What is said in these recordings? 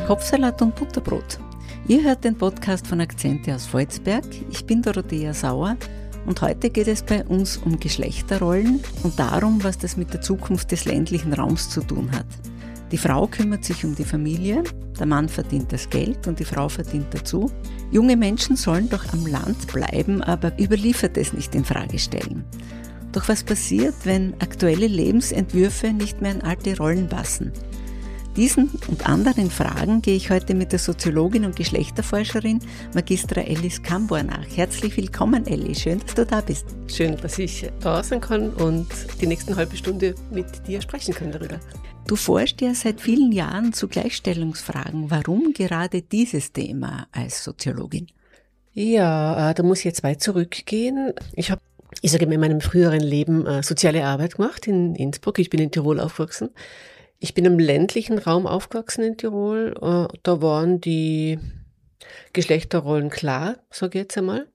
Kopfsalat und Butterbrot. Ihr hört den Podcast von Akzente aus Volzberg. Ich bin Dorothea Sauer und heute geht es bei uns um Geschlechterrollen und darum, was das mit der Zukunft des ländlichen Raums zu tun hat. Die Frau kümmert sich um die Familie, der Mann verdient das Geld und die Frau verdient dazu. Junge Menschen sollen doch am Land bleiben, aber Überliefertes nicht in Frage stellen. Doch was passiert, wenn aktuelle Lebensentwürfe nicht mehr in alte Rollen passen? Diesen und anderen Fragen gehe ich heute mit der Soziologin und Geschlechterforscherin Magistra Ellis Kambor nach. Herzlich willkommen, Elli. Schön, dass du da bist. Schön, dass ich da sein kann und die nächsten halbe Stunde mit dir sprechen kann darüber. Du forschst ja seit vielen Jahren zu Gleichstellungsfragen. Warum gerade dieses Thema als Soziologin? Ja, da muss ich jetzt weit zurückgehen. Ich sage in meinem früheren Leben soziale Arbeit gemacht in Innsbruck. Ich bin in Tirol aufgewachsen. Ich bin im ländlichen Raum aufgewachsen in Tirol. Da waren die Geschlechterrollen klar, sage ich jetzt einmal.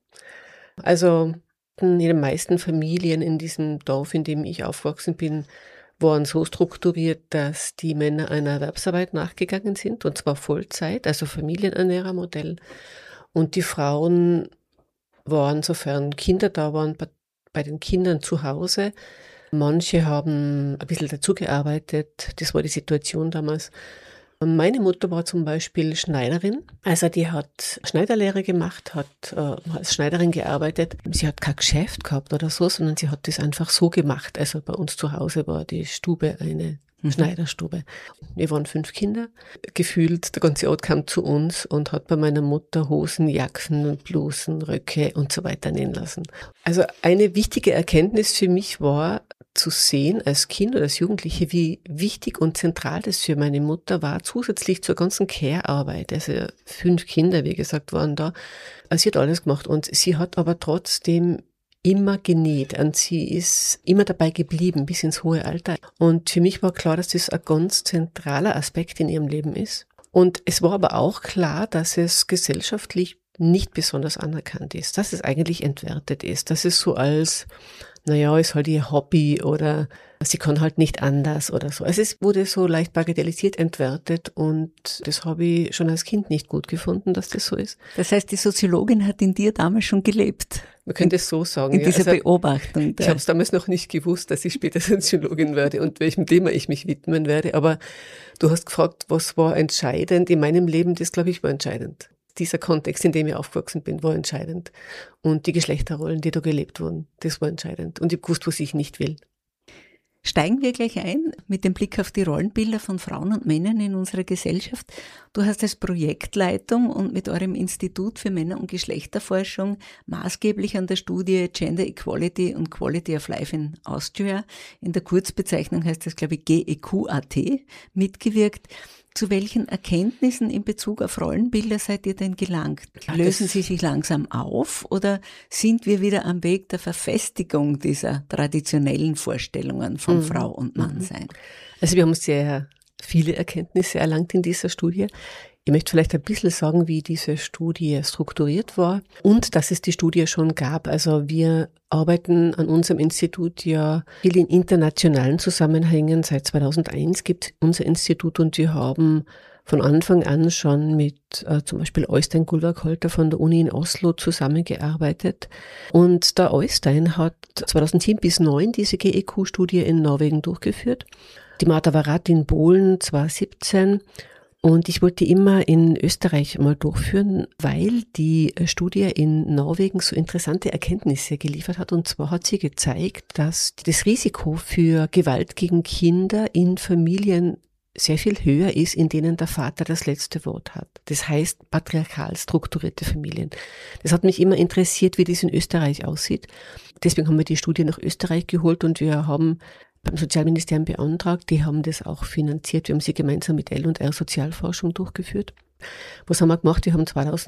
Also in den meisten Familien in diesem Dorf, in dem ich aufgewachsen bin, waren so strukturiert, dass die Männer einer Erwerbsarbeit nachgegangen sind, und zwar Vollzeit, also Familienernährermodell. Und die Frauen waren, sofern Kinder da waren, bei den Kindern zu Hause. Manche haben ein bisschen dazugearbeitet, das war die Situation damals. Und meine Mutter war zum Beispiel Schneiderin, also die hat Schneiderlehre gemacht, hat als Schneiderin gearbeitet. Sie hat kein Geschäft gehabt oder so, sondern sie hat das einfach so gemacht. Also bei uns zu Hause war die Stube eine Schneiderstube. Wir waren 5 Kinder. Gefühlt, der ganze Ort kam zu uns und hat bei meiner Mutter Hosen, Jacken, Blusen, Röcke und so weiter nähen lassen. Also eine wichtige Erkenntnis für mich war, zu sehen als Kind oder als Jugendliche, wie wichtig und zentral das für meine Mutter war, zusätzlich zur ganzen Care-Arbeit. Also 5 Kinder, wie gesagt, waren da. Also sie hat alles gemacht und sie hat aber trotzdem immer genäht und sie ist immer dabei geblieben, bis ins hohe Alter. Und für mich war klar, dass das ein ganz zentraler Aspekt in ihrem Leben ist. Und es war aber auch klar, dass es gesellschaftlich nicht besonders anerkannt ist, dass es eigentlich entwertet ist, dass es so als, naja, ist halt ihr Hobby oder sie kann halt nicht anders oder so. Also es wurde so leicht bagatellisiert, entwertet und das habe ich schon als Kind nicht gut gefunden, dass das so ist. Das heißt, die Soziologin hat in dir damals schon gelebt. Man könnte es so sagen. In dieser Beobachtung. Ich habe es damals noch nicht gewusst, dass ich später Soziologin werde und welchem Thema ich mich widmen werde. Aber du hast gefragt, was war entscheidend in meinem Leben? Das, glaube ich, war entscheidend. Dieser Kontext, in dem ich aufgewachsen bin, war entscheidend. Und die Geschlechterrollen, die da gelebt wurden, das war entscheidend. Und ich habe gewusst, was ich nicht will. Steigen wir gleich ein mit dem Blick auf die Rollenbilder von Frauen und Männern in unserer Gesellschaft. Du hast als Projektleitung und mit eurem Institut für Männer- und Geschlechterforschung maßgeblich an der Studie Gender Equality und Quality of Life in Austria, in der Kurzbezeichnung heißt das, glaube ich, GEQ.at, mitgewirkt. Zu welchen Erkenntnissen in Bezug auf Rollenbilder seid ihr denn gelangt? Lösen sie sich langsam auf oder sind wir wieder am Weg der Verfestigung dieser traditionellen Vorstellungen von Frau und Mann sein? Also wir haben sehr viele Erkenntnisse erlangt in dieser Studie. Ich möchte vielleicht ein bisschen sagen, wie diese Studie strukturiert war und dass es die Studie schon gab. Also wir arbeiten an unserem Institut ja viel in internationalen Zusammenhängen. Seit 2001 gibt es unser Institut und wir haben von Anfang an schon mit zum Beispiel Øystein Gullvåg-Holter von der Uni in Oslo zusammengearbeitet. Und der Øystein hat 2007 bis 2009 diese GEQ-Studie in Norwegen durchgeführt. Die Marta Varat in Polen 2017. Und ich wollte die immer in Österreich mal durchführen, weil die Studie in Norwegen so interessante Erkenntnisse geliefert hat. Und zwar hat sie gezeigt, dass das Risiko für Gewalt gegen Kinder in Familien sehr viel höher ist, in denen der Vater das letzte Wort hat. Das heißt patriarchal strukturierte Familien. Das hat mich immer interessiert, wie das in Österreich aussieht. Deswegen haben wir die Studie nach Österreich geholt und wir haben beim Sozialministerium beantragt, die haben das auch finanziert. Wir haben sie gemeinsam mit L&R Sozialforschung durchgeführt. Was haben wir gemacht? Wir haben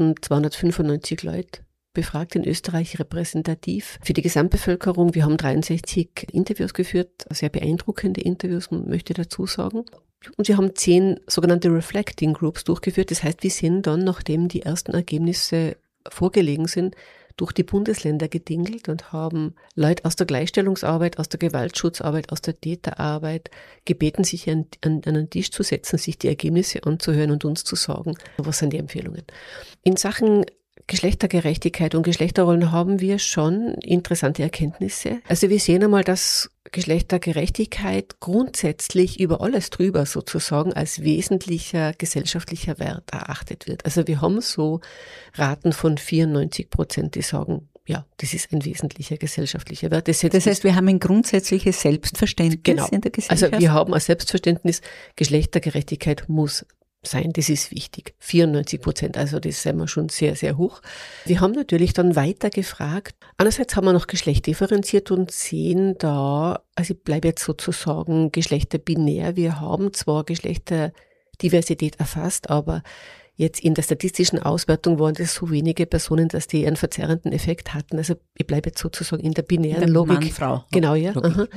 2295 Leute befragt in Österreich, repräsentativ für die Gesamtbevölkerung. Wir haben 63 Interviews geführt, sehr beeindruckende Interviews, möchte ich dazu sagen. Und wir haben 10 sogenannte Reflecting Groups durchgeführt. Das heißt, wir sind dann, nachdem die ersten Ergebnisse vorgelegen sind, durch die Bundesländer gedingelt und haben Leute aus der Gleichstellungsarbeit, aus der Gewaltschutzarbeit, aus der Täterarbeit gebeten, sich an einen Tisch zu setzen, sich die Ergebnisse anzuhören und uns zu sagen, was sind die Empfehlungen. In Sachen Geschlechtergerechtigkeit und Geschlechterrollen haben wir schon interessante Erkenntnisse. Also wir sehen einmal, dass Geschlechtergerechtigkeit grundsätzlich über alles drüber sozusagen als wesentlicher gesellschaftlicher Wert erachtet wird. Also wir haben so Raten von 94%, die sagen, ja, das ist ein wesentlicher gesellschaftlicher Wert. Das heißt, wir haben ein grundsätzliches Selbstverständnis in der Gesellschaft. Also wir haben ein Selbstverständnis, Geschlechtergerechtigkeit muss sein, das ist wichtig. 94%, also das sind wir schon sehr, sehr hoch. Wir haben natürlich dann weiter gefragt. Einerseits haben wir noch Geschlecht differenziert und sehen da, also ich bleibe jetzt sozusagen geschlechterbinär. Wir haben zwar Geschlechterdiversität erfasst, aber jetzt in der statistischen Auswertung waren das so wenige Personen, dass die einen verzerrenden Effekt hatten. Also ich bleibe jetzt sozusagen in der binären Logik. Mann, Frau. Genau, ja.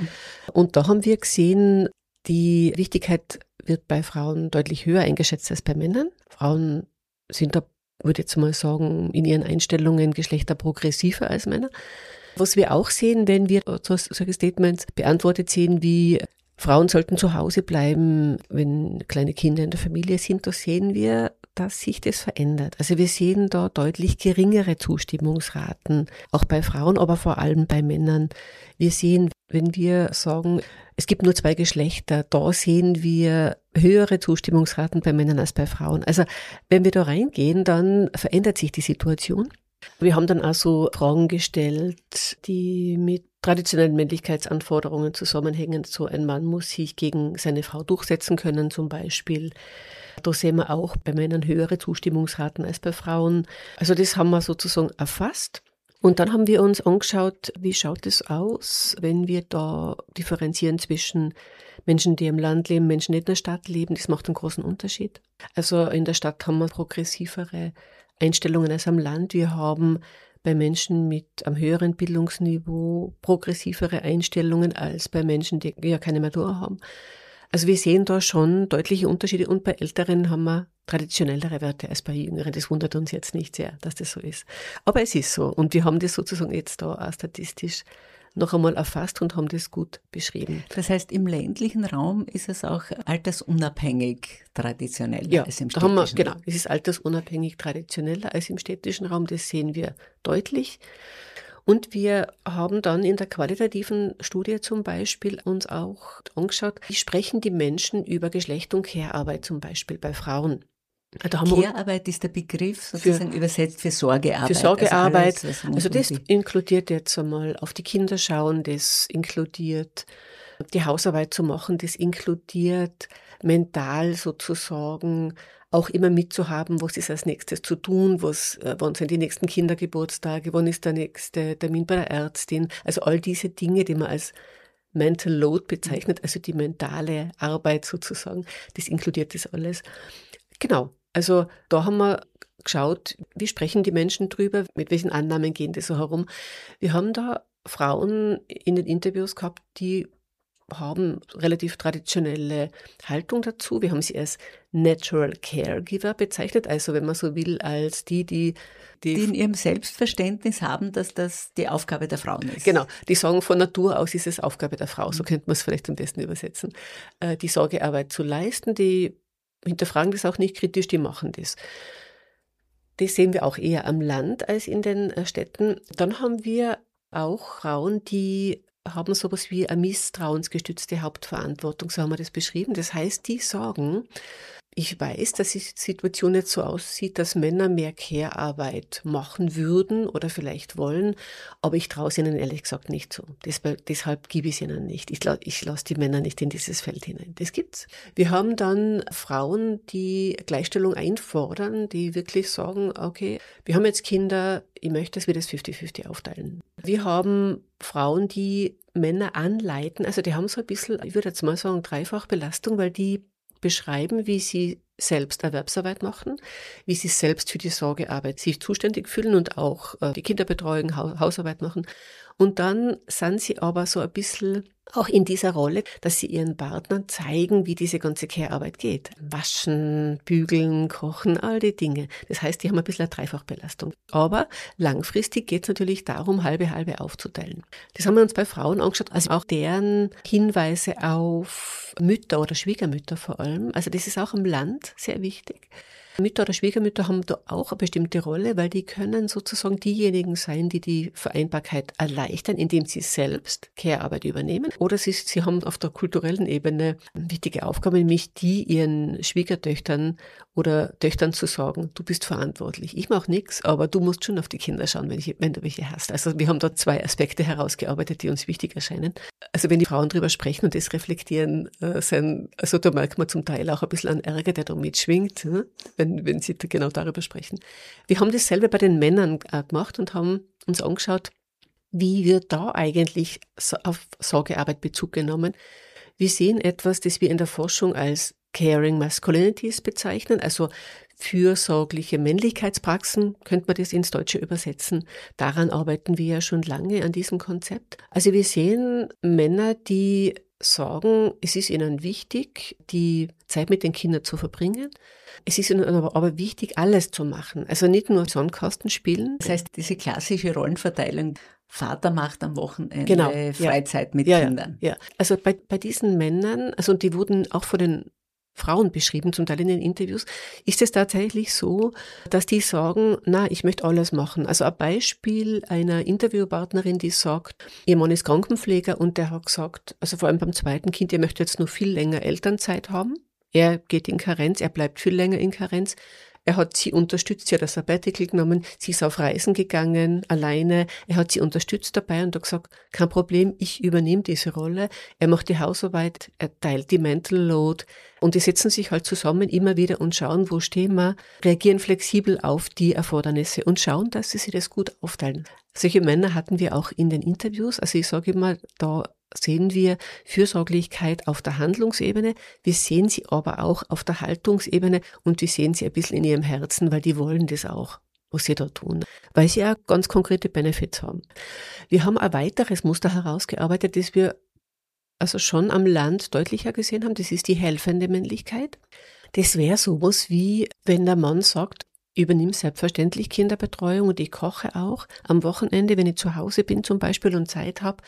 Und da haben wir gesehen, die Wichtigkeit wird bei Frauen deutlich höher eingeschätzt als bei Männern. Frauen sind da, würde ich jetzt mal sagen, in ihren Einstellungen geschlechterprogressiver als Männer. Was wir auch sehen, wenn wir solche Statements beantwortet sehen, wie Frauen sollten zu Hause bleiben, wenn kleine Kinder in der Familie sind, da sehen wir, dass sich das verändert. Also wir sehen da deutlich geringere Zustimmungsraten, auch bei Frauen, aber vor allem bei Männern. Wir sehen, wenn wir sagen, es gibt nur 2 Geschlechter, da sehen wir höhere Zustimmungsraten bei Männern als bei Frauen. Also wenn wir da reingehen, dann verändert sich die Situation. Wir haben dann also Fragen gestellt, die mit traditionellen Männlichkeitsanforderungen zusammenhängen. So ein Mann muss sich gegen seine Frau durchsetzen können zum Beispiel. Da sehen wir auch bei Männern höhere Zustimmungsraten als bei Frauen. Also das haben wir sozusagen erfasst. Und dann haben wir uns angeschaut, wie schaut es aus, wenn wir da differenzieren zwischen Menschen, die im Land leben, Menschen, die in der Stadt leben. Das macht einen großen Unterschied. Also in der Stadt haben wir progressivere Einstellungen als am Land. Wir haben bei Menschen mit einem höheren Bildungsniveau progressivere Einstellungen als bei Menschen, die ja keine Matura haben. Also wir sehen da schon deutliche Unterschiede und bei Älteren haben wir traditionellere Werte als bei Jüngeren. Das wundert uns jetzt nicht sehr, dass das so ist. Aber es ist so und wir haben das sozusagen jetzt da auch statistisch noch einmal erfasst und haben das gut beschrieben. Das heißt, im ländlichen Raum ist es auch altersunabhängig traditioneller als im städtischen Raum? Genau, es ist altersunabhängig traditioneller als im städtischen Raum, das sehen wir deutlich. Und wir haben dann in der qualitativen Studie zum Beispiel uns auch angeschaut, wie sprechen die Menschen über Geschlecht und Care-Arbeit zum Beispiel bei Frauen. Care-Arbeit ist der Begriff sozusagen übersetzt für Sorgearbeit. Für Sorgearbeit, also das inkludiert jetzt einmal auf die Kinder schauen, das inkludiert die Hausarbeit zu machen, das inkludiert mental sozusagen auch immer mitzuhaben, was ist als nächstes zu tun, wann sind die nächsten Kindergeburtstage, wann ist der nächste Termin bei der Ärztin. Also all diese Dinge, die man als Mental Load bezeichnet, also die mentale Arbeit sozusagen, das inkludiert das alles. Genau, also da haben wir geschaut, wie sprechen die Menschen drüber, mit welchen Annahmen gehen die so herum. Wir haben da Frauen in den Interviews gehabt, die haben relativ traditionelle Haltung dazu. Wir haben sie als Natural Caregiver bezeichnet, also wenn man so will, als die in ihrem Selbstverständnis haben, dass das die Aufgabe der Frauen ist. Genau, die sagen, von Natur aus ist es Aufgabe der Frau, so könnte man es vielleicht am besten übersetzen, die Sorgearbeit zu leisten, die hinterfragen das auch nicht kritisch, die machen das. Das sehen wir auch eher am Land als in den Städten. Dann haben wir auch Frauen, die haben sowas wie eine misstrauensgestützte Hauptverantwortung, so haben wir das beschrieben. Das heißt, die sagen, ich weiß, dass die Situation jetzt so aussieht, dass Männer mehr Care-Arbeit machen würden oder vielleicht wollen, aber ich traue es ihnen ehrlich gesagt nicht so. Deshalb gebe ich es ihnen nicht. Ich lasse die Männer nicht in dieses Feld hinein. Das gibt's. Wir haben dann Frauen, die Gleichstellung einfordern, die wirklich sagen, okay, wir haben jetzt Kinder, ich möchte, dass wir das 50-50 aufteilen. Wir haben Frauen, die Männer anleiten, also die haben so ein bisschen, ich würde jetzt mal sagen, Dreifachbelastung, weil die beschreiben, wie sie selbst Erwerbsarbeit machen, wie sie selbst für die Sorgearbeit sich zuständig fühlen und auch die Kinderbetreuung, Hausarbeit machen. Und dann sind sie aber so ein bisschen auch in dieser Rolle, dass sie ihren Partnern zeigen, wie diese ganze Care-Arbeit geht. Waschen, bügeln, kochen, all die Dinge. Das heißt, die haben ein bisschen eine Dreifachbelastung. Aber langfristig geht es natürlich darum, halbe aufzuteilen. Das haben wir uns bei Frauen angeschaut, also auch deren Hinweise auf Mütter oder Schwiegermütter vor allem. Also das ist auch am Land sehr wichtig. Mütter oder Schwiegermütter haben da auch eine bestimmte Rolle, weil die können sozusagen diejenigen sein, die die Vereinbarkeit erleichtern, indem sie selbst Care-Arbeit übernehmen. Oder sie haben auf der kulturellen Ebene eine wichtige Aufgabe, nämlich die ihren Schwiegertöchtern oder Töchtern zu sagen, du bist verantwortlich. Ich mache nichts, aber du musst schon auf die Kinder schauen, wenn du welche hast. Also wir haben da 2 Aspekte herausgearbeitet, die uns wichtig erscheinen. Also wenn die Frauen drüber sprechen und das reflektieren, also da merkt man zum Teil auch ein bisschen an Ärger, der da mitschwingt, wenn sie genau darüber sprechen. Wir haben dasselbe bei den Männern gemacht und haben uns angeschaut, wie wird da eigentlich auf Sorgearbeit Bezug genommen. Wir sehen etwas, das wir in der Forschung als Caring Masculinities bezeichnen, also fürsorgliche Männlichkeitspraxen, könnte man das ins Deutsche übersetzen. Daran arbeiten wir ja schon lange an diesem Konzept. Also wir sehen Männer, die sagen, es ist ihnen wichtig, die Zeit mit den Kindern zu verbringen. Es ist ihnen aber wichtig, alles zu machen. Also nicht nur Sandkasten spielen. Das heißt, diese klassische Rollenverteilung, Vater macht am Wochenende genau, Freizeit mit Kindern. Ja. Also bei diesen Männern, also die wurden auch von den Frauen beschrieben, zum Teil in den Interviews, ist es tatsächlich so, dass die sagen, na, ich möchte alles machen. Also ein Beispiel einer Interviewpartnerin, die sagt, ihr Mann ist Krankenpfleger und der hat gesagt, also vor allem beim zweiten Kind, er möchte jetzt noch viel länger Elternzeit haben. Er geht in Karenz, er bleibt viel länger in Karenz. Er hat sie unterstützt, sie hat das Sabbatical genommen, sie ist auf Reisen gegangen, alleine. Er hat sie unterstützt dabei und hat gesagt, kein Problem, ich übernehme diese Rolle. Er macht die Hausarbeit, er teilt die Mental Load und die setzen sich halt zusammen immer wieder und schauen, wo stehen wir, reagieren flexibel auf die Erfordernisse und schauen, dass sie sich das gut aufteilen. Solche Männer hatten wir auch in den Interviews. Also ich sage immer, da sehen wir Fürsorglichkeit auf der Handlungsebene, wir sehen sie aber auch auf der Haltungsebene und wir sehen sie ein bisschen in ihrem Herzen, weil die wollen das auch, was sie da tun, weil sie auch ganz konkrete Benefits haben. Wir haben ein weiteres Muster herausgearbeitet, das wir also schon am Land deutlicher gesehen haben, das ist die helfende Männlichkeit. Das wäre sowas wie, wenn der Mann sagt, übernimm selbstverständlich Kinderbetreuung und ich koche auch am Wochenende, wenn ich zu Hause bin zum Beispiel und Zeit habe.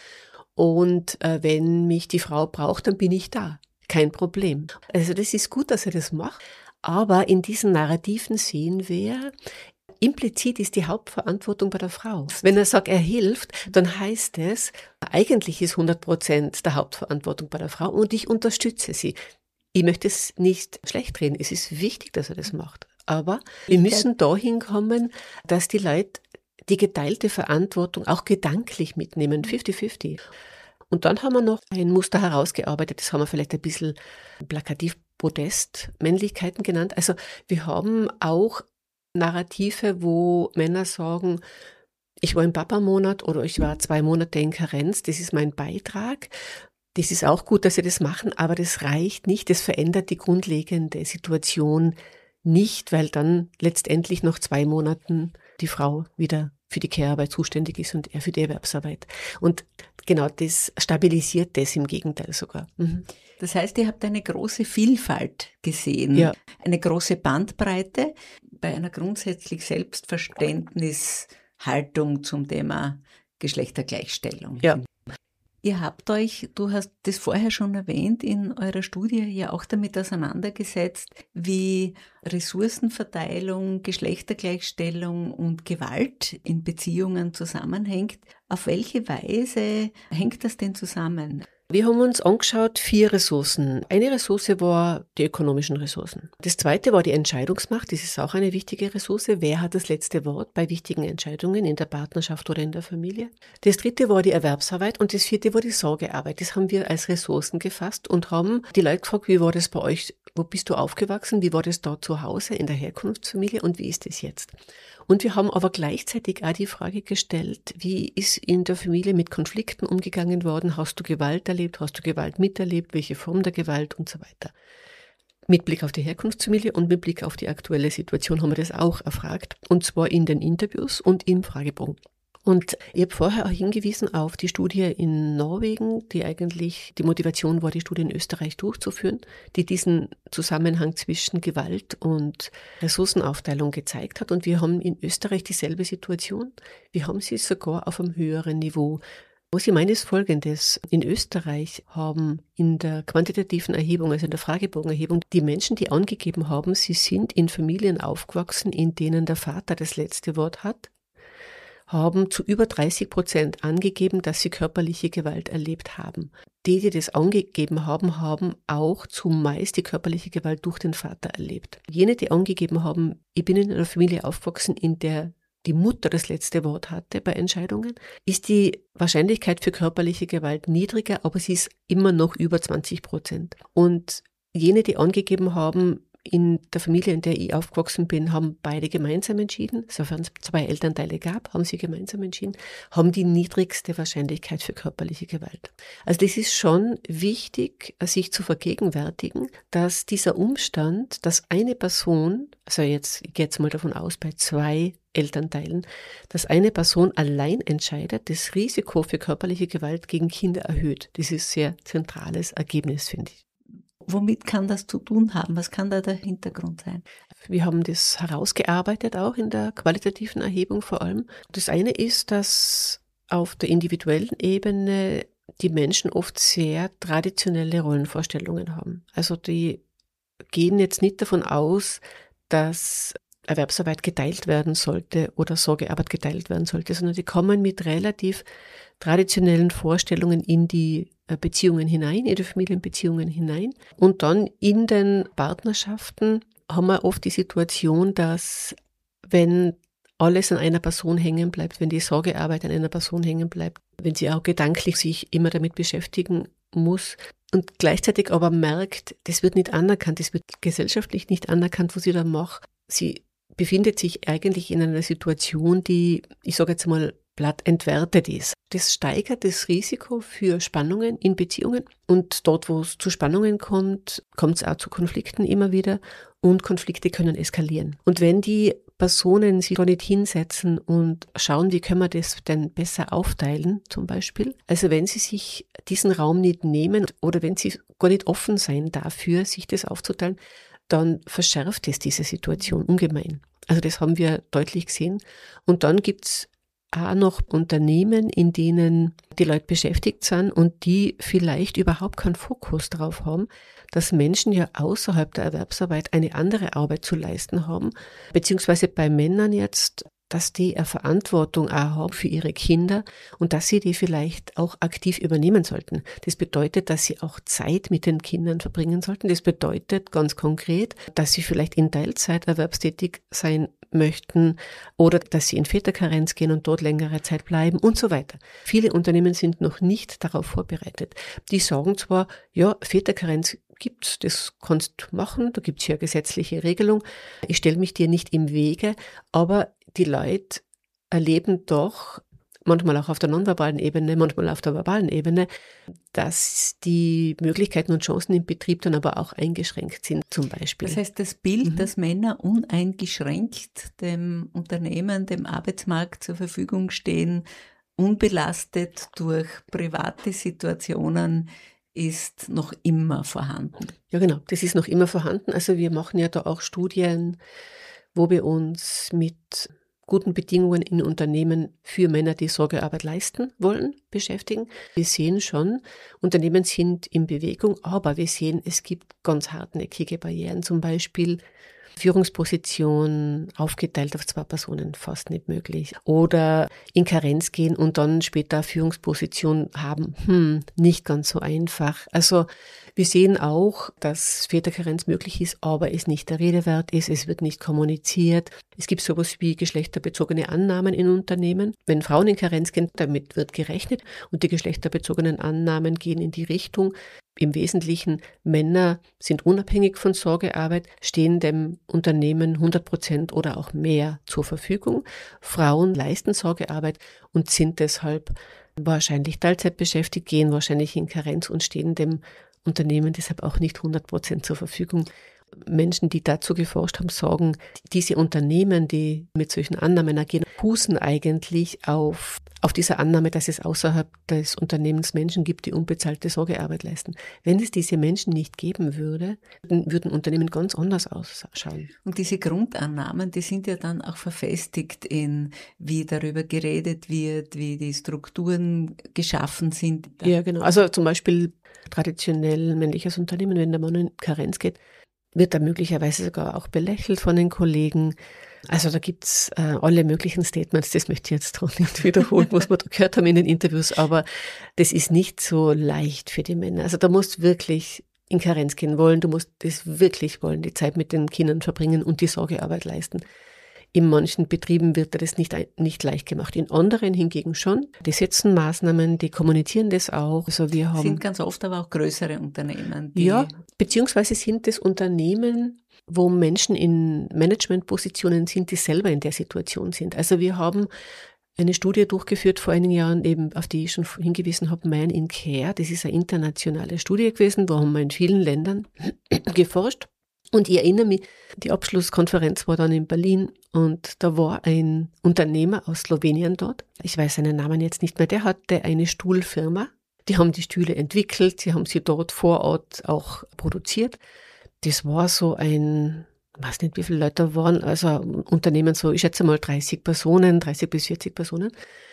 Und wenn mich die Frau braucht, dann bin ich da. Kein Problem. Also das ist gut, dass er das macht. Aber in diesen Narrativen sehen wir, implizit ist die Hauptverantwortung bei der Frau. Wenn er sagt, er hilft, dann heißt es, eigentlich ist 100% der Hauptverantwortung bei der Frau und ich unterstütze sie. Ich möchte es nicht schlecht reden. Es ist wichtig, dass er das macht. Aber wir müssen dahin kommen, dass die Leute die geteilte Verantwortung auch gedanklich mitnehmen, 50-50. Und dann haben wir noch ein Muster herausgearbeitet, das haben wir vielleicht ein bisschen plakativ Podest-Männlichkeiten genannt. Also wir haben auch Narrative, wo Männer sagen, ich war im Papa-Monat oder ich war 2 Monate in Karenz, das ist mein Beitrag. Das ist auch gut, dass sie das machen, aber das reicht nicht, das verändert die grundlegende Situation nicht, weil dann letztendlich nach 2 Monaten die Frau wieder für die Care-Arbeit zuständig ist und er für die Erwerbsarbeit. Und genau das stabilisiert das im Gegenteil sogar. Mhm. Das heißt, ihr habt eine große Vielfalt gesehen, ja. Eine große Bandbreite bei einer grundsätzlich Selbstverständnishaltung zum Thema Geschlechtergleichstellung. Ja. Ihr habt euch, du hast das vorher schon erwähnt, in eurer Studie ja auch damit auseinandergesetzt, wie Ressourcenverteilung, Geschlechtergleichstellung und Gewalt in Beziehungen zusammenhängt. Auf welche Weise hängt das denn zusammen? Wir haben uns angeschaut 4 Ressourcen. Eine Ressource war die ökonomischen Ressourcen. Das zweite war die Entscheidungsmacht. Das ist auch eine wichtige Ressource. Wer hat das letzte Wort bei wichtigen Entscheidungen in der Partnerschaft oder in der Familie? Das dritte war die Erwerbsarbeit und das vierte war die Sorgearbeit. Das haben wir als Ressourcen gefasst und haben die Leute gefragt, wie war das bei euch? Wo bist du aufgewachsen? Wie war das da zu Hause in der Herkunftsfamilie und wie ist das jetzt? Und wir haben aber gleichzeitig auch die Frage gestellt, wie ist in der Familie mit Konflikten umgegangen worden? Hast du Gewalt erlebt? Hast du Gewalt miterlebt? Welche Form der Gewalt und so weiter? Mit Blick auf die Herkunftsfamilie und mit Blick auf die aktuelle Situation haben wir das auch erfragt. Und zwar in den Interviews und im Fragebogen. Und ich habe vorher auch hingewiesen auf die Studie in Norwegen, die eigentlich die Motivation war, die Studie in Österreich durchzuführen, die diesen Zusammenhang zwischen Gewalt und Ressourcenaufteilung gezeigt hat. Und wir haben in Österreich dieselbe Situation. Wir haben sie sogar auf einem höheren Niveau. Was ich meine, ist Folgendes. In Österreich haben in der quantitativen Erhebung, also in der Fragebogenerhebung, die Menschen, die angegeben haben, sie sind in Familien aufgewachsen, in denen der Vater das letzte Wort hat, haben zu über 30% angegeben, dass sie körperliche Gewalt erlebt haben. Die das angegeben haben, haben auch zumeist die körperliche Gewalt durch den Vater erlebt. Jene, die angegeben haben, ich bin in einer Familie aufgewachsen, in der die Mutter das letzte Wort hatte bei Entscheidungen, ist die Wahrscheinlichkeit für körperliche Gewalt niedriger, aber sie ist immer noch über 20%. Und jene, die angegeben haben, in der Familie, in der ich aufgewachsen bin, haben beide gemeinsam entschieden, sofern es 2 Elternteile gab, haben sie gemeinsam entschieden, haben die niedrigste Wahrscheinlichkeit für körperliche Gewalt. Also das ist schon wichtig, sich zu vergegenwärtigen, dass dieser Umstand, dass eine Person, also ich gehe jetzt mal davon aus, bei 2 Elternteilen, dass eine Person allein entscheidet, das Risiko für körperliche Gewalt gegen Kinder erhöht. Das ist ein sehr zentrales Ergebnis, finde ich. Womit kann das zu tun haben? Was kann da der Hintergrund sein? Wir haben das herausgearbeitet, auch in der qualitativen Erhebung vor allem. Das eine ist, dass auf der individuellen Ebene die Menschen oft sehr traditionelle Rollenvorstellungen haben. Also die gehen jetzt nicht davon aus, dass Erwerbsarbeit geteilt werden sollte oder Sorgearbeit geteilt werden sollte, sondern die kommen mit relativ traditionellen Vorstellungen in die Beziehungen hinein, in die Familienbeziehungen hinein. Und dann in den Partnerschaften haben wir oft die Situation, dass wenn alles an einer Person hängen bleibt, wenn die Sorgearbeit an einer Person hängen bleibt, wenn sie auch gedanklich sich immer damit beschäftigen muss und gleichzeitig aber merkt, das wird nicht anerkannt, das wird gesellschaftlich nicht anerkannt, was sie da macht. Sie befindet sich eigentlich in einer Situation, die, ich sage jetzt mal, platt entwertet ist. Das steigert das Risiko für Spannungen in Beziehungen und dort, wo es zu Spannungen kommt, kommt es auch zu Konflikten immer wieder und Konflikte können eskalieren. Und wenn die Personen sich da nicht hinsetzen und schauen, wie können wir das denn besser aufteilen, zum Beispiel, also wenn sie sich diesen Raum nicht nehmen oder wenn sie gar nicht offen sein dafür, sich das aufzuteilen, dann verschärft es diese Situation ungemein. Also das haben wir deutlich gesehen. Und dann gibt's auch noch Unternehmen, in denen die Leute beschäftigt sind und die vielleicht überhaupt keinen Fokus darauf haben, dass Menschen ja außerhalb der Erwerbsarbeit eine andere Arbeit zu leisten haben, beziehungsweise bei Männern jetzt, dass die eine Verantwortung auch haben für ihre Kinder und dass sie die vielleicht auch aktiv übernehmen sollten. Das bedeutet, dass sie auch Zeit mit den Kindern verbringen sollten. Das bedeutet ganz konkret, dass sie vielleicht in Teilzeit erwerbstätig sein möchten oder dass sie in Väterkarenz gehen und dort längere Zeit bleiben und so weiter. Viele Unternehmen sind noch nicht darauf vorbereitet. Die sagen zwar, ja, Väterkarenz gibt's, das kannst du machen, da gibt's ja gesetzliche Regelung, ich stelle mich dir nicht im Wege, aber die Leute erleben doch, manchmal auch auf der nonverbalen Ebene, manchmal auf der verbalen Ebene, dass die Möglichkeiten und Chancen im Betrieb dann aber auch eingeschränkt sind, zum Beispiel. Das heißt, das Bild, dass Männer uneingeschränkt dem Unternehmen, dem Arbeitsmarkt zur Verfügung stehen, unbelastet durch private Situationen, ist noch immer vorhanden. Ja, genau, das ist noch immer vorhanden. Also wir machen ja da auch Studien, wo wir uns mit guten Bedingungen in Unternehmen für Männer, die Sorgearbeit leisten wollen, beschäftigen. Wir sehen schon, Unternehmen sind in Bewegung, aber wir sehen, es gibt ganz hartnäckige Barrieren, zum Beispiel Führungsposition aufgeteilt auf 2 Personen, fast nicht möglich. Oder in Karenz gehen und dann später Führungsposition haben, nicht ganz so einfach. Also wir sehen auch, dass Väterkarenz möglich ist, aber es nicht der Rede wert ist, es wird nicht kommuniziert. Es gibt sowas wie geschlechterbezogene Annahmen in Unternehmen. Wenn Frauen in Karenz gehen, damit wird gerechnet und die geschlechterbezogenen Annahmen gehen in die Richtung, im Wesentlichen Männer sind unabhängig von Sorgearbeit, stehen dem Unternehmen 100% oder auch mehr zur Verfügung. Frauen leisten Sorgearbeit und sind deshalb wahrscheinlich Teilzeit beschäftigt, gehen wahrscheinlich in Karenz und stehen dem Unternehmen deshalb auch nicht 100% zur Verfügung. Menschen, die dazu geforscht haben, sagen, diese Unternehmen, die mit solchen Annahmen agieren, fußen eigentlich auf dieser Annahme, dass es außerhalb des Unternehmens Menschen gibt, die unbezahlte Sorgearbeit leisten. Wenn es diese Menschen nicht geben würde, dann würden Unternehmen ganz anders ausschauen. Und diese Grundannahmen, die sind ja dann auch verfestigt in, wie darüber geredet wird, wie die Strukturen geschaffen sind. Ja, genau. Also zum Beispiel traditionell männliches Unternehmen, wenn der Mann in Karenz geht, wird er möglicherweise sogar auch belächelt von den Kollegen. Also da gibt's alle möglichen Statements, das möchte ich jetzt auch nicht wiederholen, was wir da gehört haben in den Interviews, aber das ist nicht so leicht für die Männer. Also da musst du wirklich in Karenz gehen wollen, du musst das wirklich wollen, die Zeit mit den Kindern verbringen und die Sorgearbeit leisten. In manchen Betrieben wird das nicht leicht gemacht, in anderen hingegen schon. Die setzen Maßnahmen, die kommunizieren das auch. Also wir haben sind ganz oft aber auch größere Unternehmen. Ja, beziehungsweise sind es Unternehmen, wo Menschen in Managementpositionen sind, die selber in der Situation sind. Also wir haben eine Studie durchgeführt vor einigen Jahren, eben auf die ich schon hingewiesen habe, Man in Care. Das ist eine internationale Studie gewesen, wo haben wir in vielen Ländern geforscht. Und ich erinnere mich, die Abschlusskonferenz war dann in Berlin und da war ein Unternehmer aus Slowenien dort. Ich weiß seinen Namen jetzt nicht mehr. Der hatte eine Stuhlfirma. Die haben die Stühle entwickelt, sie haben sie dort vor Ort auch produziert. Das war so ein, ich weiß nicht, wie viele Leute da waren, also ein Unternehmen so, ich schätze mal 30 bis 40 Personen.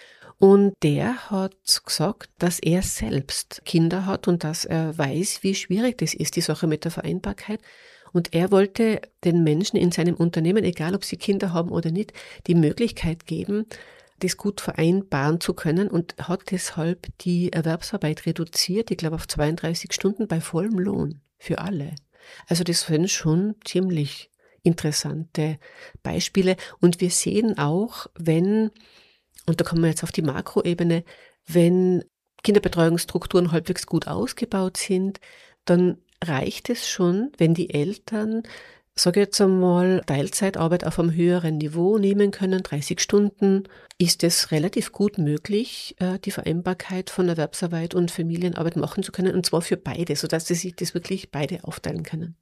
Und der hat gesagt, dass er selbst Kinder hat und dass er weiß, wie schwierig das ist, die Sache mit der Vereinbarkeit. Und er wollte den Menschen in seinem Unternehmen, egal ob sie Kinder haben oder nicht, die Möglichkeit geben, das gut vereinbaren zu können und hat deshalb die Erwerbsarbeit reduziert, ich glaube auf 32 Stunden bei vollem Lohn für alle. Also das sind schon ziemlich interessante Beispiele. Und wir sehen auch, wenn, und da kommen wir jetzt auf die Makroebene, wenn Kinderbetreuungsstrukturen halbwegs gut ausgebaut sind, dann reicht es schon, wenn die Eltern, sage ich jetzt einmal, Teilzeitarbeit auf einem höheren Niveau nehmen können, 30 Stunden, ist es relativ gut möglich, die Vereinbarkeit von Erwerbsarbeit und Familienarbeit machen zu können, und zwar für beide, sodass sie sich das wirklich beide aufteilen können.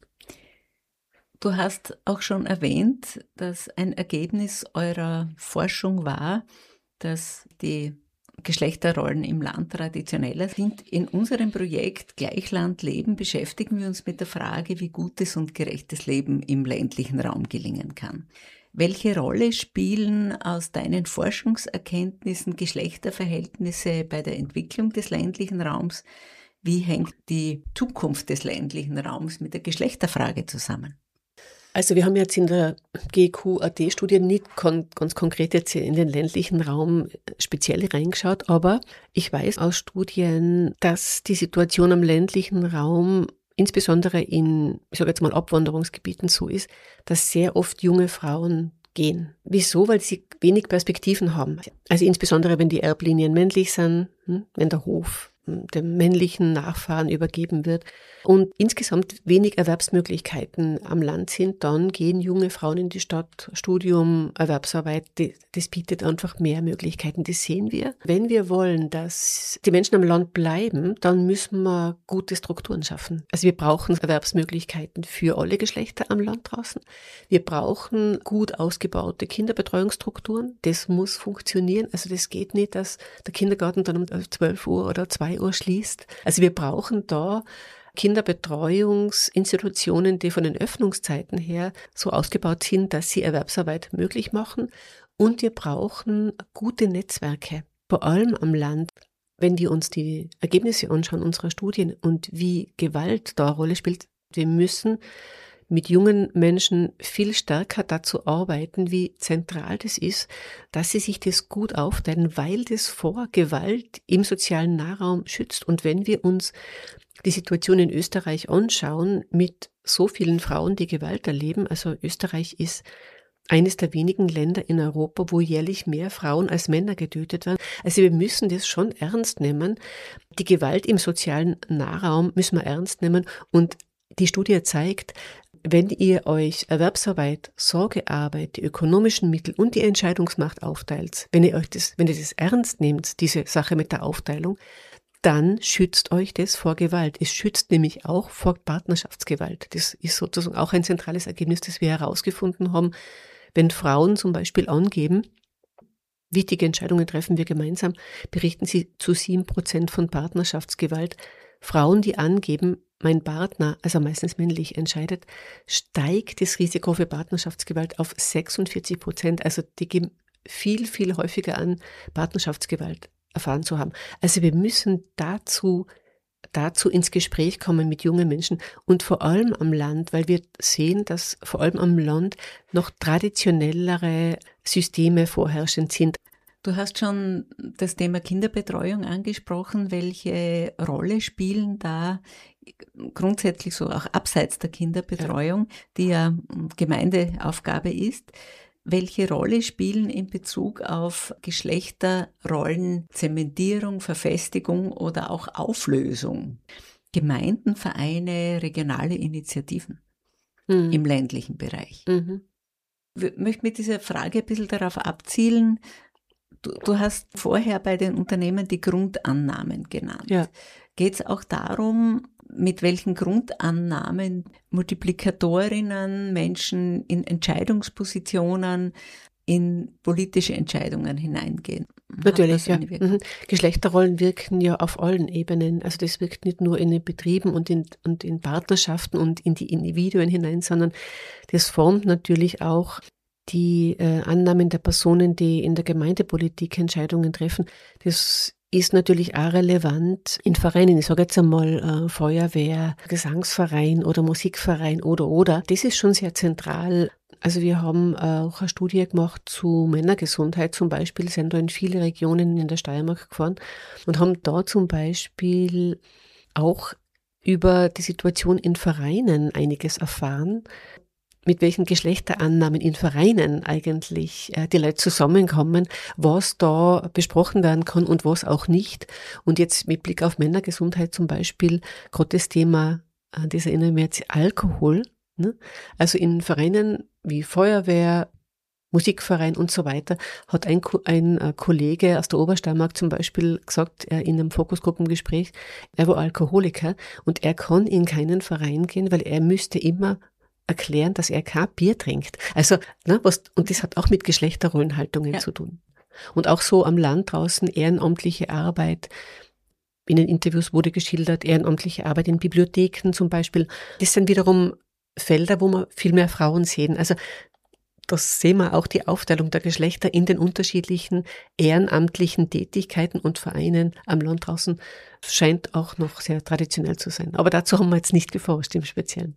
Du hast auch schon erwähnt, dass ein Ergebnis eurer Forschung war, dass die Geschlechterrollen im Land traditioneller sind. In unserem Projekt Gleichland leben beschäftigen wir uns mit der Frage, wie gutes und gerechtes Leben im ländlichen Raum gelingen kann. Welche Rolle spielen aus deinen Forschungserkenntnissen Geschlechterverhältnisse bei der Entwicklung des ländlichen Raums? Wie hängt die Zukunft des ländlichen Raums mit der Geschlechterfrage zusammen? Also wir haben jetzt in der GQAD-Studie nicht ganz konkret jetzt in den ländlichen Raum speziell reingeschaut, aber ich weiß aus Studien, dass die Situation am ländlichen Raum insbesondere in, ich sage jetzt mal, Abwanderungsgebieten so ist, dass sehr oft junge Frauen gehen. Wieso? Weil sie wenig Perspektiven haben. Also insbesondere, wenn die Erblinien männlich sind, wenn der Hof dem männlichen Nachfahren übergeben wird und insgesamt wenig Erwerbsmöglichkeiten am Land sind, dann gehen junge Frauen in die Stadt, Studium, Erwerbsarbeit, das bietet einfach mehr Möglichkeiten, das sehen wir. Wenn wir wollen, dass die Menschen am Land bleiben, dann müssen wir gute Strukturen schaffen. Also wir brauchen Erwerbsmöglichkeiten für alle Geschlechter am Land draußen. Wir brauchen gut ausgebaute Kinderbetreuungsstrukturen, das muss funktionieren. Also das geht nicht, dass der Kindergarten dann um 12 Uhr oder 2 Uhr schließt. Also wir brauchen da Kinderbetreuungsinstitutionen, die von den Öffnungszeiten her so ausgebaut sind, dass sie Erwerbsarbeit möglich machen. Und wir brauchen gute Netzwerke, vor allem am Land. Wenn wir uns die Ergebnisse anschauen unserer Studien und wie Gewalt da eine Rolle spielt, wir müssen mit jungen Menschen viel stärker dazu arbeiten, wie zentral das ist, dass sie sich das gut aufteilen, weil das vor Gewalt im sozialen Nahraum schützt. Und wenn wir uns die Situation in Österreich anschauen, mit so vielen Frauen, die Gewalt erleben, also Österreich ist eines der wenigen Länder in Europa, wo jährlich mehr Frauen als Männer getötet werden. Also wir müssen das schon ernst nehmen. Die Gewalt im sozialen Nahraum müssen wir ernst nehmen. Und die Studie zeigt, wenn ihr euch Erwerbsarbeit, Sorgearbeit, die ökonomischen Mittel und die Entscheidungsmacht aufteilt, wenn ihr das ernst nehmt, diese Sache mit der Aufteilung, dann schützt euch das vor Gewalt. Es schützt nämlich auch vor Partnerschaftsgewalt. Das ist sozusagen auch ein zentrales Ergebnis, das wir herausgefunden haben. Wenn Frauen zum Beispiel angeben, wichtige Entscheidungen treffen wir gemeinsam, berichten sie zu 7% von Partnerschaftsgewalt. Frauen, die angeben, mein Partner, also meistens männlich, entscheidet, steigt das Risiko für Partnerschaftsgewalt auf 46%. Also die geben viel, viel häufiger an, Partnerschaftsgewalt erfahren zu haben. Also wir müssen dazu ins Gespräch kommen mit jungen Menschen und vor allem am Land, weil wir sehen, dass vor allem am Land noch traditionellere Systeme vorherrschend sind. Du hast schon das Thema Kinderbetreuung angesprochen. Welche Rolle spielen da grundsätzlich so auch abseits der Kinderbetreuung, die ja Gemeindeaufgabe ist? Welche Rolle spielen in Bezug auf Geschlechterrollen, Zementierung, Verfestigung oder auch Auflösung Gemeinden, Vereine, regionale Initiativen im ländlichen Bereich? Ich möchte mit dieser Frage ein bisschen darauf abzielen. Du hast vorher bei den Unternehmen die Grundannahmen genannt. Ja. Geht es auch darum, mit welchen Grundannahmen Multiplikatorinnen, Menschen in Entscheidungspositionen, in politische Entscheidungen hineingehen? Natürlich, ja. Geschlechterrollen wirken ja auf allen Ebenen. Also das wirkt nicht nur in den Betrieben und in Partnerschaften und in die Individuen hinein, sondern das formt natürlich auch die Annahmen der Personen, die in der Gemeindepolitik Entscheidungen treffen. Das ist natürlich auch relevant in Vereinen. Ich sage jetzt einmal Feuerwehr, Gesangsverein oder Musikverein oder. Das ist schon sehr zentral. Also wir haben auch eine Studie gemacht zu Männergesundheit zum Beispiel, sind da in viele Regionen in der Steiermark gefahren und haben da zum Beispiel auch über die Situation in Vereinen einiges erfahren, mit welchen Geschlechterannahmen in Vereinen eigentlich die Leute zusammenkommen, was da besprochen werden kann und was auch nicht. Und jetzt mit Blick auf Männergesundheit zum Beispiel, gerade das Thema, das erinnere mich jetzt, Alkohol. Ne? Also in Vereinen wie Feuerwehr, Musikverein und so weiter, hat ein Kollege aus der Obersteiermark zum Beispiel gesagt, in einem Fokusgruppengespräch, er war Alkoholiker und er kann in keinen Verein gehen, weil er müsste immer erklären, dass er kein Bier trinkt. Also, und das hat auch mit Geschlechterrollenhaltungen zu tun. Und auch so am Land draußen ehrenamtliche Arbeit. In den Interviews wurde geschildert, ehrenamtliche Arbeit in Bibliotheken zum Beispiel. Das sind wiederum Felder, wo wir viel mehr Frauen sehen. Also, das sehen wir auch die Aufteilung der Geschlechter in den unterschiedlichen ehrenamtlichen Tätigkeiten und Vereinen am Land draußen scheint auch noch sehr traditionell zu sein. Aber dazu haben wir jetzt nicht geforscht im Speziellen.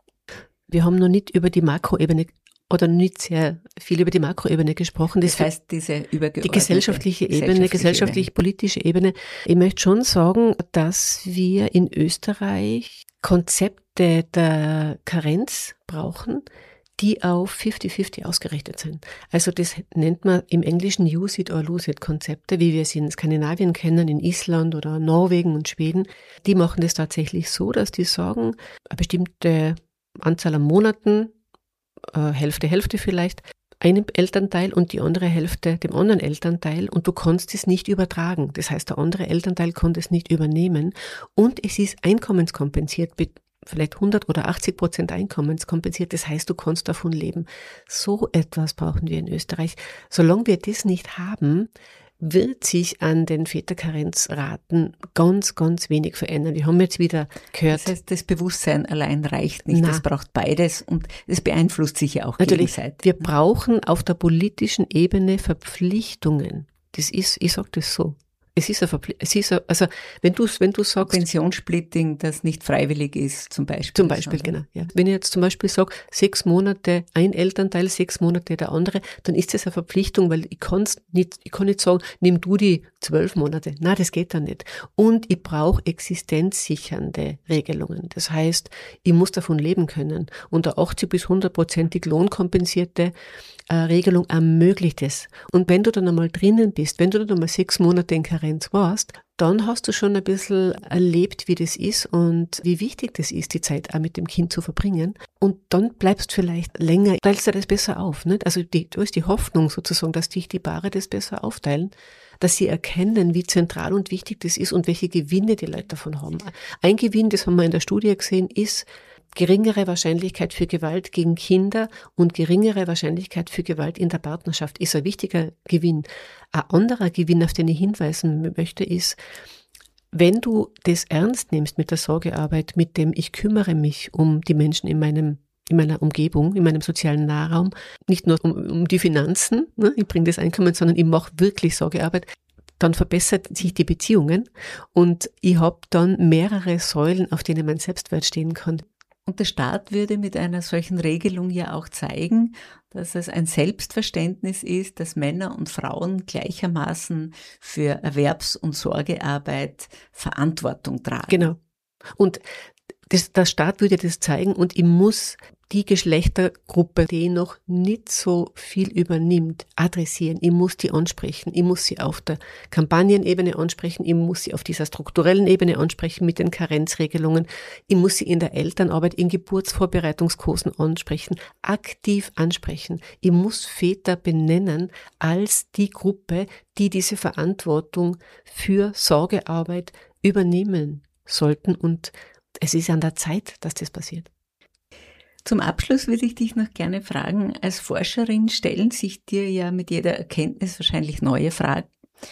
Wir haben noch nicht über die Makroebene oder nicht sehr viel über die Makroebene gesprochen. Das heißt, die gesellschaftliche Ebene, gesellschaftlich-politische Ebene. Ich möchte schon sagen, dass wir in Österreich Konzepte der Karenz brauchen, die auf 50-50 ausgerichtet sind. Also das nennt man im Englischen Use it or lose it Konzepte, wie wir sie in Skandinavien kennen, in Island oder Norwegen und Schweden. Die machen das tatsächlich so, dass die sagen, eine bestimmte Anzahl an Monaten, Hälfte vielleicht, einem Elternteil und die andere Hälfte dem anderen Elternteil und du kannst es nicht übertragen. Das heißt, der andere Elternteil kann es nicht übernehmen und es ist einkommenskompensiert, vielleicht 100 oder 80% einkommenskompensiert. Das heißt, du kannst davon leben. So etwas brauchen wir in Österreich. Solange wir das nicht haben, wird sich an den Väterkarenzraten ganz, ganz wenig verändern. Wir haben jetzt wieder gehört. Das heißt, das Bewusstsein allein reicht nicht. Es braucht beides und es beeinflusst sich ja auch gegenseitig. Wir brauchen auf der politischen Ebene Verpflichtungen. Das ist, ich sage das so. Also wenn du sagst Pensionssplitting, das nicht freiwillig ist, zum Beispiel. Zum Beispiel, genau. Ja. Wenn ich jetzt zum Beispiel sage, 6 Monate ein Elternteil, 6 Monate der andere, dann ist das eine Verpflichtung, weil ich kann nicht sagen, nimm du die 12 Monate. Nein, das geht dann nicht. Und ich brauche existenzsichernde Regelungen. Das heißt, ich muss davon leben können. Und eine 80 bis 100%ig lohnkompensierte Regelung ermöglicht es. Und wenn du dann einmal drinnen bist, wenn du dann einmal 6 Monate in Karenz warst, dann hast du schon ein bisschen erlebt, wie das ist und wie wichtig das ist, die Zeit auch mit dem Kind zu verbringen. Und dann bleibst du vielleicht länger, teilst du das besser auf. Nicht? Also da ist die Hoffnung sozusagen, dass dich die Paare das besser aufteilen, dass sie erkennen, wie zentral und wichtig das ist und welche Gewinne die Leute davon haben. Ein Gewinn, das haben wir in der Studie gesehen, ist, geringere Wahrscheinlichkeit für Gewalt gegen Kinder und geringere Wahrscheinlichkeit für Gewalt in der Partnerschaft ist ein wichtiger Gewinn. Ein anderer Gewinn, auf den ich hinweisen möchte, ist, wenn du das ernst nimmst mit der Sorgearbeit, mit dem ich kümmere mich um die Menschen in meiner Umgebung, in meinem sozialen Nahraum, nicht nur um die Finanzen, ne, ich bringe das Einkommen, sondern ich mache wirklich Sorgearbeit, dann verbessert sich die Beziehungen und ich habe dann mehrere Säulen, auf denen mein Selbstwert stehen kann. Und der Staat würde mit einer solchen Regelung ja auch zeigen, dass es ein Selbstverständnis ist, dass Männer und Frauen gleichermaßen für Erwerbs- und Sorgearbeit Verantwortung tragen. Genau. Und der Staat würde das zeigen und ich muss die Geschlechtergruppe, die noch nicht so viel übernimmt, adressieren. Ich muss die ansprechen. Ich muss sie auf der Kampagnenebene ansprechen. Ich muss sie auf dieser strukturellen Ebene ansprechen mit den Karenzregelungen. Ich muss sie in der Elternarbeit, in Geburtsvorbereitungskursen ansprechen, aktiv ansprechen. Ich muss Väter benennen als die Gruppe, die diese Verantwortung für Sorgearbeit übernehmen sollten. Und es ist an der Zeit, dass das passiert. Zum Abschluss würde ich dich noch gerne fragen, als Forscherin stellen sich dir ja mit jeder Erkenntnis wahrscheinlich neue Fragen.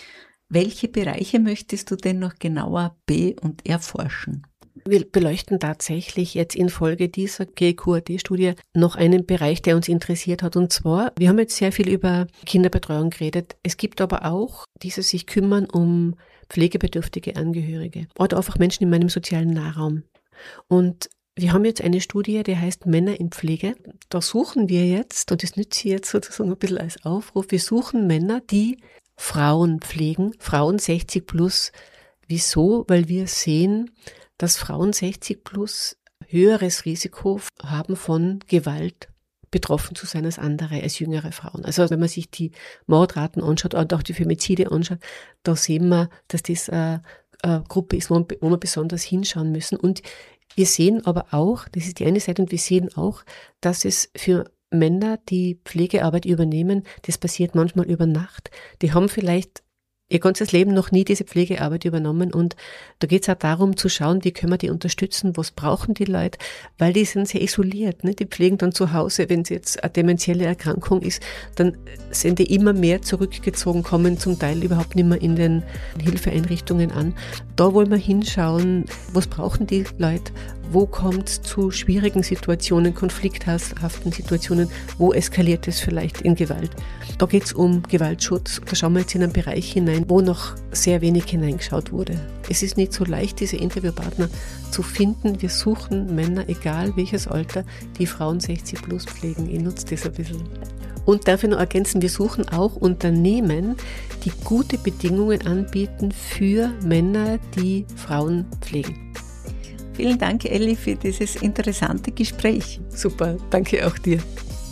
Welche Bereiche möchtest du denn noch genauer und erforschen? Wir beleuchten tatsächlich jetzt infolge dieser GQAD-Studie noch einen Bereich, der uns interessiert hat. Und zwar, wir haben jetzt sehr viel über Kinderbetreuung geredet. Es gibt aber auch diese sich kümmern um pflegebedürftige Angehörige oder einfach Menschen in meinem sozialen Nahraum. Und wir haben jetzt eine Studie, die heißt Männer in Pflege. Da suchen wir jetzt, und das nütze ich jetzt sozusagen ein bisschen als Aufruf, wir suchen Männer, die Frauen pflegen, Frauen 60 plus. Wieso? Weil wir sehen, dass Frauen 60 plus höheres Risiko haben, von Gewalt betroffen zu sein als andere, als jüngere Frauen. Also wenn man sich die Mordraten anschaut und auch die Femizide anschaut, da sehen wir, dass das eine Gruppe ist, wo wir besonders hinschauen müssen. Und wir sehen aber auch, das ist die eine Seite, und wir sehen auch, dass es für Männer, die Pflegearbeit übernehmen, das passiert manchmal über Nacht. Die haben vielleicht ihr ganzes Leben noch nie diese Pflegearbeit übernommen, und da geht es auch darum zu schauen, wie können wir die unterstützen, was brauchen die Leute, weil die sind sehr isoliert, ne? Die pflegen dann zu Hause, wenn es jetzt eine dementielle Erkrankung ist, dann sind die immer mehr zurückgezogen, kommen zum Teil überhaupt nicht mehr in den Hilfeeinrichtungen an. Da wollen wir hinschauen, was brauchen die Leute, wo kommt es zu schwierigen Situationen, konflikthaften Situationen, wo eskaliert es vielleicht in Gewalt. Da geht es um Gewaltschutz, da schauen wir jetzt in einen Bereich hinein, wo noch sehr wenig hineingeschaut wurde. Es ist nicht so leicht, diese Interviewpartner zu finden. Wir suchen Männer, egal welches Alter, die Frauen 60 plus pflegen. Ich nutze das ein bisschen. Und darf ich noch ergänzen, wir suchen auch Unternehmen, die gute Bedingungen anbieten für Männer, die Frauen pflegen. Vielen Dank, Elli, für dieses interessante Gespräch. Super, danke auch dir.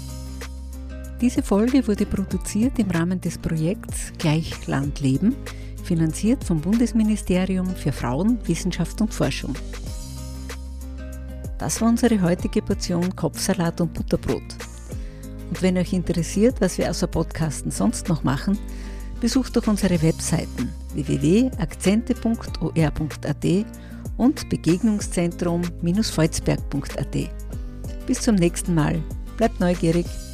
Diese Folge wurde produziert im Rahmen des Projekts Gleichland Leben, finanziert vom Bundesministerium für Frauen, Wissenschaft und Forschung. Das war unsere heutige Portion Kopfsalat und Butterbrot. Und wenn euch interessiert, was wir außer Podcasten sonst noch machen, besucht doch unsere Webseiten www.akzente.or.at und Begegnungszentrum-volzberg.at. Bis zum nächsten Mal. Bleibt neugierig.